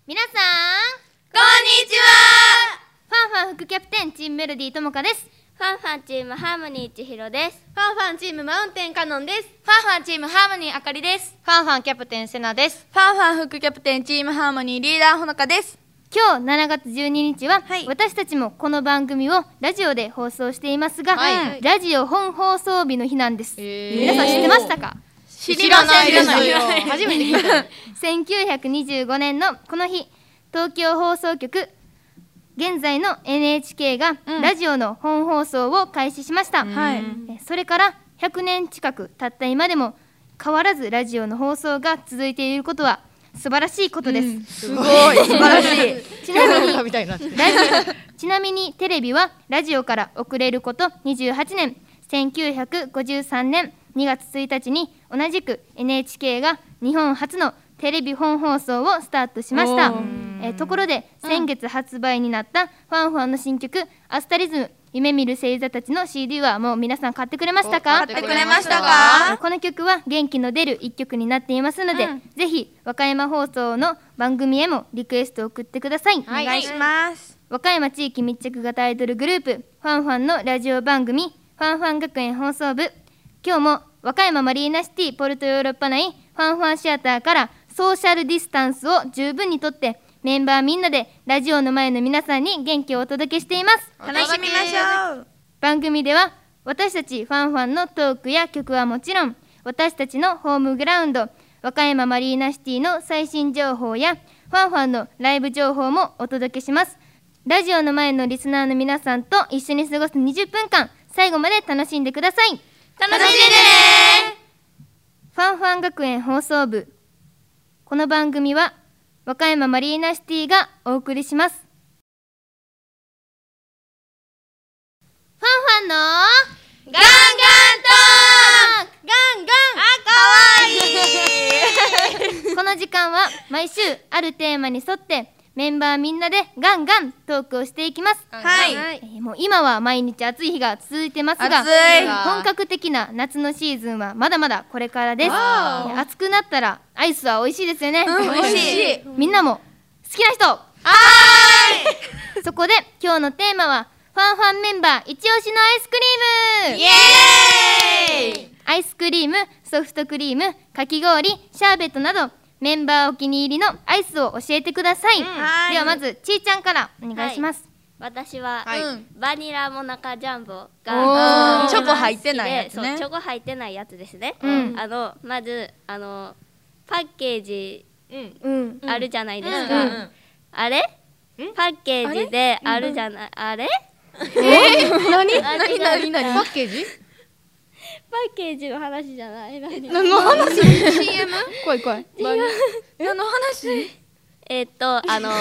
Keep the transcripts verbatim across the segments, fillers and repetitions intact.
皆さんこんにちは。 ファンファン副キャプテンチームメロディーともかです。 ファンファンチームハーモニー千尋です。 ファンファンチームマウンテンカノンです。 ファンファンチームハーモニーあかりです。 ファンファンキャプテンセナです。 ファンファン副キャプテンチームハーモニーリーダーほのかです。 今日しちがつじゅうににちは、はい、私たちもこの番組をラジオで放送していますが、はい、ラジオ本放送日の日なんです。えー、皆さん知ってましたか？ 知らないですよ。 初めて聞いた。 せんきゅうひゃくにじゅうごねんのこの日、東京放送局現在の エヌエイチケー がラジオの本放送を開始しました、うん、それからひゃくねん近く経った今でも変わらずラジオの放送が続いていることは素晴らしいことです、うん、 すごい素晴らしい。 ちなみにラジオちなみにテレビはラジオから遅れることにじゅうはちねん、せんきゅうひゃくごじゅうさんねんにがつついたちに同じく エヌエイチケー が日本初のテレビ本放送をスタートしました。えー、ところで先月発売になったファンファンの新曲アスタリズム夢見る星座たちの シーディー はもう皆さん買ってくれましたか？ 買ってくれましたか？ この曲は元気の出る一曲になっていますので、うん、ぜひ和歌山放送の番組へもリクエストを送ってください。 お願いします。 和歌山地域密着型アイドルグループファンファンのラジオ番組ファンファン学園放送部、今日も和歌山マリーナシティポルトヨーロッパ内ファンファンシアターからソーシャルディスタンスを十分にとってメンバーみんなでラジオの前の皆さんに元気をお届けしています。 楽しみましょう。 番組では私たちファンファンのトークや曲はもちろん、私たちのホームグラウンド和歌山マリーナシティの最新情報やファンファンのライブ情報もお届けします。ラジオの前のリスナーの皆さんと一緒に過ごすにじゅっぷんかん、最後まで楽しんでください。 楽しんでね。 ファンファン学園放送部、この番組は和歌山マリーナシティがお送りします。ファンファンのガンガントーク、ガンガン、あ、かわいい。 この時間は毎週あるテーマに沿ってメンバーみんなでガンガントークをしていきます。 はい、 えー、もう今は毎日暑い日が続いてますが、本格的な夏のシーズンはまだまだこれからです。えー、暑くなったらアイスは美味しいですよね。 うん、美味しい。 みんなも好きな人、はーい。そこで今日のテーマはファンファンメンバー一押しのアイスクリーム。 イエーイ。 アイスクリーム、ソフトクリーム、かき氷、シャーベットなどメンバーお気に入りのアイスを教えてください。うん、ではまずちーちゃんからお願いします。 はい、私は、はい、バニラモナカジャンボがチョコ入ってないやつね。 そう、チョコ入ってないやつですね。 うん、 あのまずあのパッケージ、 うん、 あるじゃないですか。うんうん、あれ？パッケージであるじゃない、あれ？ えー、何？ 何何何？パッケージ？ パッケージの話じゃない。何の話？ シーエム？ 怖い怖い。 何の話？ えー、っとあのー、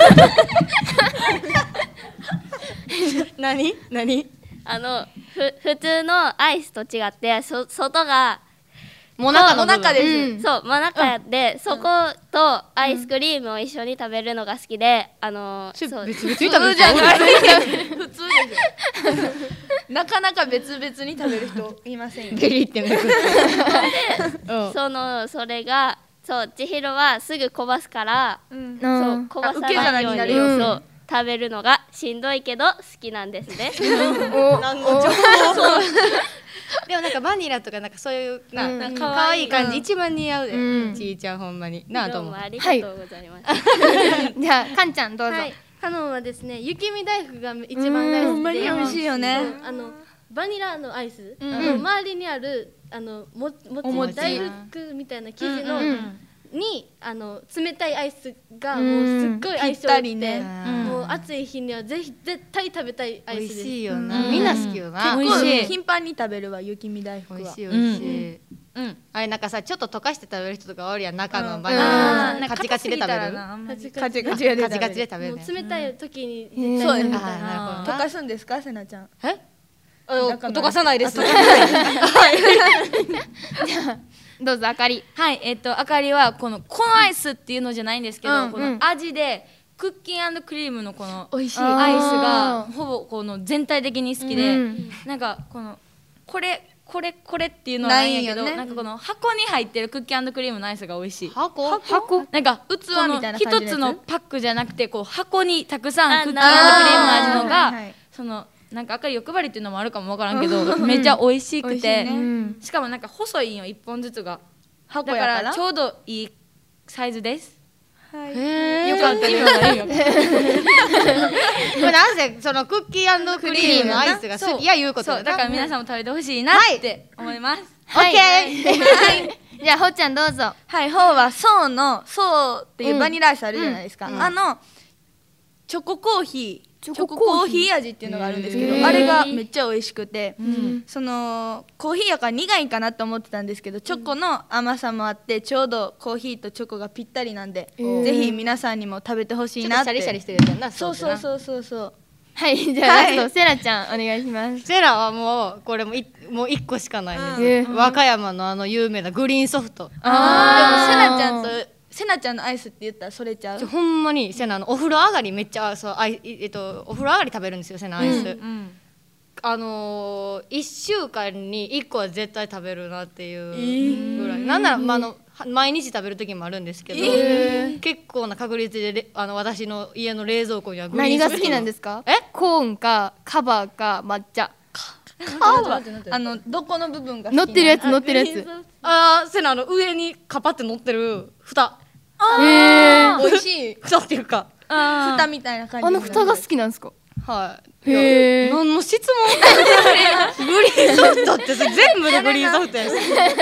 何？何？ あのふ普通のアイスと違ってそ外がもなかの中です、 うん、そうもなかで、うん、そことアイスクリームを一緒に食べるのが好きで、あのー、 そう別々に食べるじゃない。普通ですよ。なかなか別々に食べる人いませんよ。 ゲリってね。 そのそれがそう千尋はすぐこばすから、うん、そうこばさないように、うん、そう食べるのがしんどいけど好きなんですね。 何の情報？ でもなんかバニラとかなんかそういうな、うん、かわいい感じ、うん、一番似合うで、うん、ちーちゃんほんまになあと思う。 どうもありがとうございます。 はい、じゃあかんちゃんどうぞ。はい、 カノンはですね、雪見大福が一番大好きで、 ほんまに美味しいよね。 あのバニラのアイス、うん、あの周りにあるあのももち大福みたいな生地の、うんうん、にあの冷たいアイスがもうすっごい相性がいいね、もう暑い日にはぜひ絶対食べたいアイスです。 美味しいよな、みんな好きよな。 結構頻繁に食べるわ雪見大福は。 美味しい美味しい。うん、あれなんかさちょっと溶かして食べる人とかおるやん、中のバナナカチカチで食べる。 カチカチで食べる。 冷たい時にそうです。溶かすんですか、せなちゃん？ え？溶かさないです。 どうぞあかり。 はい、えっとあかりはこのこのアイスっていうのじゃないんですけど、この味でクッキー&クリームのこのアイスがほぼこの全体的に好きで、なんかこのこれこれこれっていうのはないんやけど、 ないんよねなんかこの箱に入ってるクッキー&クリームのアイスが美味しい。 箱箱なんか器のみたいな感じのやつ一つのパックじゃなくてこう箱にたくさんクッキー&クリームあの味のはいがはいそのなんか明かり欲張りっていうのもあるかもわからんけどめっちゃ美味しくて、 うんしかもなんか細いんよ一本ずつが。 箱やからだからちょうどいいサイズです。 へよかったよかったよかったこれなんせそのクッキー&クリームのアイスが好きやいうことそうだから皆んさんも食べてほしいなって思います。 オッケーじゃあほっちゃんどうぞ。 はい、ほうはソーのソーっていうバニラアイスあるじゃないですか、 うんあのチョココーヒーチョココーヒー味っていうのがあるんですけど、 へーあれがめっちゃ美味しくて、 んそのコーヒーやから苦いかなと思ってたんですけどチョコの甘さもあってちょうどコーヒーとチョコがぴったりなんで、 ーぜひ皆さんにも食べてほしいちょっなって。 とシャリシャリしてるやつやんなそうそうそうそうそうはいじゃあはいラストセラちゃんお願いします。 セラはもうこれもいもう一個しかないんです、 えー和歌山のあの有名なグリーンソフトあでもセナちゃんとセナちゃんのアイスって言ったらそれちゃうちょほんまにセナのお風呂上がりめっちゃそうあいえっとお風呂上がり食べるんですよセナアイス、 うんあのー、いっしゅうかんにいっこは絶対食べるなっていうぐらい、なんなら、まあ、あのは毎日食べる時もあるんですけど、結構な確率でれあの私の家の冷蔵庫にはグリーンソフト何が好きなんですか？ えコーンかカバーか抹茶。 あのどこの部分が好きな乗ってるやつ乗ってるやつ。 あーセナあの上にカパって乗ってる蓋へ美味しい蓋っていうか蓋みたいな感じあの蓋が好きなんですか？ はいへー何の質問グリーンソフトってそれ全部のグリーンソフトやし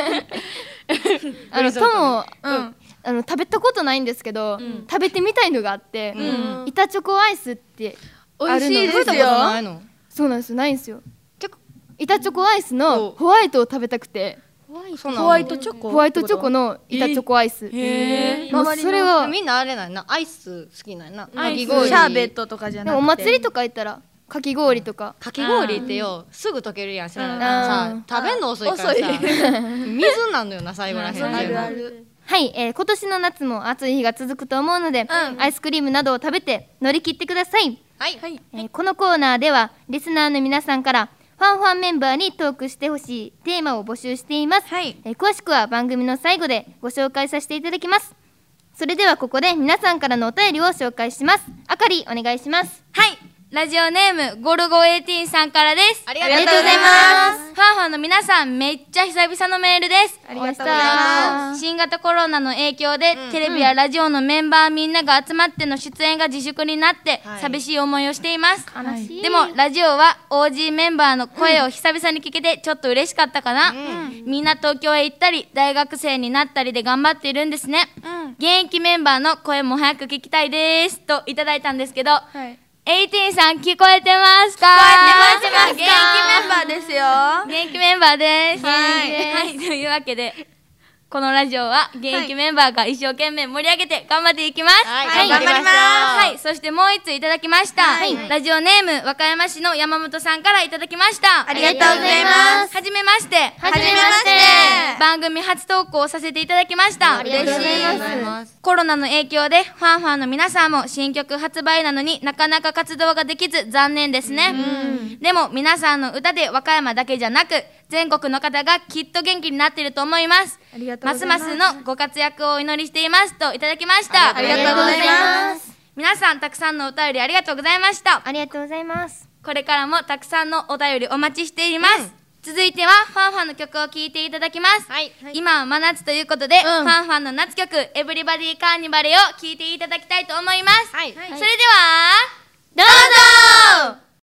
あのともうんあの食べたことないんですけど、食べてみたいのがあって、板チョコアイスってあるの。 美味しいです食べたことないのそうなんですよないんですよ。 てか板チョコアイスのホワイトを食べたくて、 そうなのホワイトチョコホワイトチョコの板チョコアイス。 へもうそれはみんなあれなんやなアイス好きなんやなアイスかき氷シャーベットとかじゃなくてでもお祭りとか行ったらかき氷とか。 かき氷ってよすぐ溶けるやん知らうんないさ食べんの遅いからさ遅い水なんのよな最後らへんあるあ全部るはい、えー今年の夏も暑い日が続くと思うので、アイスクリームなどを食べて乗り切ってください。 はいえーこのコーナーではリスナーの皆さんからファンファンメンバーにトークしてほしいテーマを募集しています、 はいえー詳しくは番組の最後でご紹介させていただきます。それではここで皆さんからのお便りを紹介します。あかりお願いします。 はいラジオネームゴルゴじゅうはちさんからです。 ありがとうございますファンファンの皆さんめっちゃ久々のメールです。 ありがとうございます。 新型コロナの影響で、テレビやラジオのメンバーみんなが集まっての出演が自粛になって、 はい寂しい思いをしています。 悲しい。 でもラジオは オージー メンバーの声を久々に聞けてちょっと嬉しかったかな、みんな東京へ行ったり大学生になったりで頑張っているんですね、現役メンバーの声も早く聞きたいですといただいたんですけど、 はいエイティーンさん聞こえてますか？ 聞こえてますか？元気メンバーですよ。 元気メンバーです。 はいはい、というわけでこのラジオは現役メンバーが一生懸命盛り上げて頑張っていきます。 はい頑張りますはい、そしてもう一ついただきました。 はいラジオネーム和歌山市の山本さんからいただきました。 ありがとうございますはじめまして。 はじめまして番組初投稿させていただきました。 ありがとうございますありがとうございますコロナの影響でファンファンの皆さんも新曲発売なのになかなか活動ができず残念ですね。でも皆さんの歌で和歌山だけじゃなく全国の方がきっと元気になっていると思います。 ありがとうますございますますのご活躍をお祈りしていますといただきました。 ありがとうございます皆さんたくさんのお便りありがとうございました。 ありがとうございます。 これからもたくさんのお便りお待ちしています、続いてはファンファンの曲を聴いていただきます、 はい今は真夏ということで、ファンファンの夏曲エブリバディカーニバルを聴いていただきたいと思います、 はいそれではどうぞ。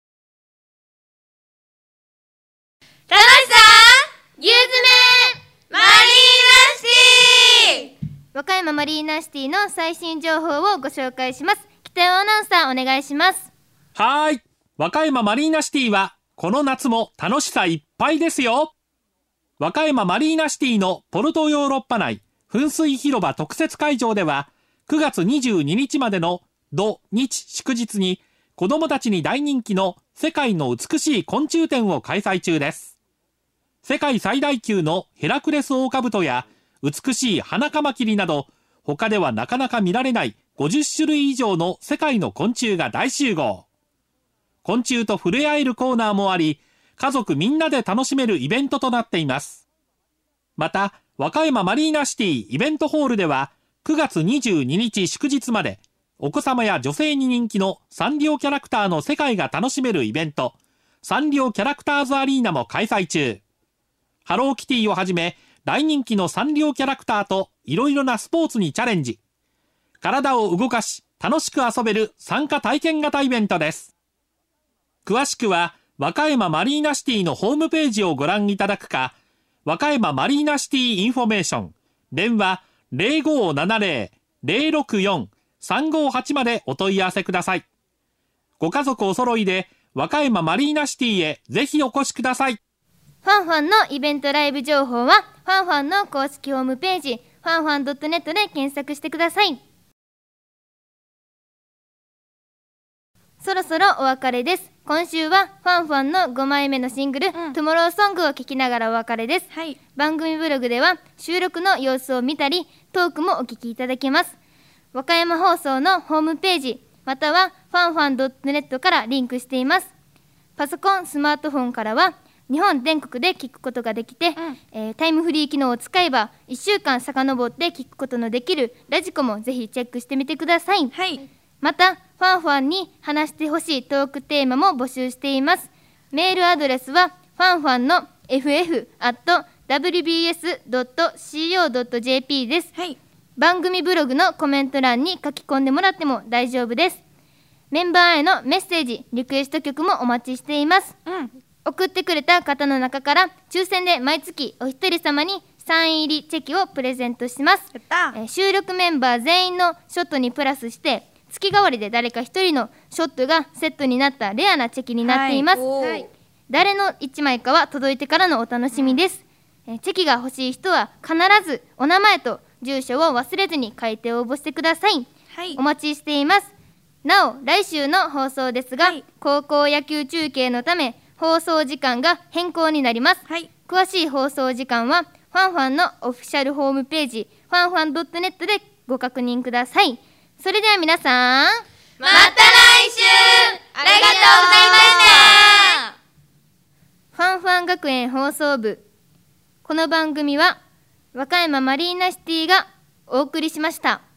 楽しさ牛詰めマリーナシティ和歌山マリーナシティの最新情報をご紹介します。北尾アナウンサーお願いします。 はーい。和歌山マリーナシティはこの夏も楽しさいっぱいですよ。和歌山マリーナシティのポルトヨーロッパ内噴水広場特設会場ではくがつにじゅうににちまでの土日祝日に子どもたちに大人気の世界の美しい昆虫展を開催中です。世界最大級のヘラクレスオオカブトや美しいハナカマキリなど他ではなかなか見られないごじゅっしゅるい以上の世界の昆虫が大集合。昆虫と触れ合えるコーナーもあり、 家族みんなで楽しめるイベントとなっています。また、和歌山マリーナシティイベントホールでは、くがつにじゅうににち祝日まで、お子様や女性に人気のサンリオキャラクターの世界が楽しめるイベント、サンリオキャラクターズアリーナも開催中。ハローキティをはじめ、大人気のサンリオキャラクターといろいろなスポーツにチャレンジ。体を動かし、楽しく遊べる参加体験型イベントです。詳しくは、和歌山マリーナシティのホームページをご覧いただくか、和歌山マリーナシティインフォメーション、電話 ゼロごーななゼロ ゼロろくよん さんごーはち までお問い合わせください。ご家族お揃いで和歌山マリーナシティへぜひお越しください。 ファンファンのイベントライブ情報はファンファンの公式ホームページファンファン ドットネット で検索してください。そろそろお別れです。今週はファンファンのごまいめのシングル、うん、トゥモローソングを聴きながらお別れです、はい、番組ブログでは収録の様子を見たりトークもお聞きいただけます。和歌山放送のホームページまたはファンファン ドットネット からリンクしています。パソコン、スマートフォンからは日本全国で聞くことができて、うんえー、タイムフリー機能を使えばいっしゅうかん遡って聞くことのできるラジコもぜひチェックしてみてください、はい、またファンファンに話してほしいトークテーマも募集しています。メールアドレスはファンファンの エフエフ アット ダブリュービーエス ドット シーオー ドット ジェーピー です、はい、番組ブログのコメント欄に書き込んでもらっても大丈夫です。メンバーへのメッセージリクエスト曲もお待ちしています、うん、送ってくれた方の中から抽選で毎月お一人様にサイン入りチェキをプレゼントします。やった、えー、収録メンバー全員のショットにプラスして月替わりで誰か一人のショットがセットになったレアなチェキになっています、はい、誰のいちまいかは届いてからのお楽しみです、うん、えチェキが欲しい人は必ずお名前と住所を忘れずに書いて応募してください、はい、お待ちしています。なお来週の放送ですが、はい、高校野球中継のため放送時間が変更になります、はい、詳しい放送時間はファンファンのオフィシャルホームページファンファン ドットネット でご確認ください。それでは皆さんまた来週ありがとうございました。 ファンファン学園放送部、この番組は和歌山マリーナシティがお送りしました。